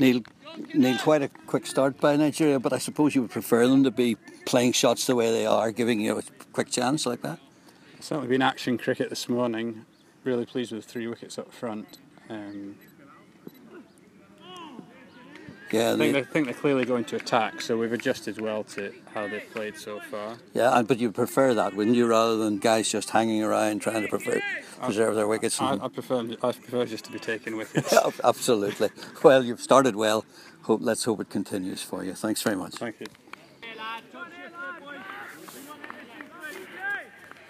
Neil, quite a quick start by Nigeria, but I suppose you would prefer them to be playing shots the way they are, giving you a quick chance like that? It's certainly been action cricket this morning. Really pleased with the 3 wickets up front. Yeah, I think they're clearly going to attack, so we've adjusted well to how they've played so far. Yeah, but you'd prefer that, wouldn't you, rather than guys just hanging around trying to preserve their wickets? I prefer just to be taking wickets. Absolutely. Well, you've started well. Let's hope it continues for you. Thanks very much. Thank you.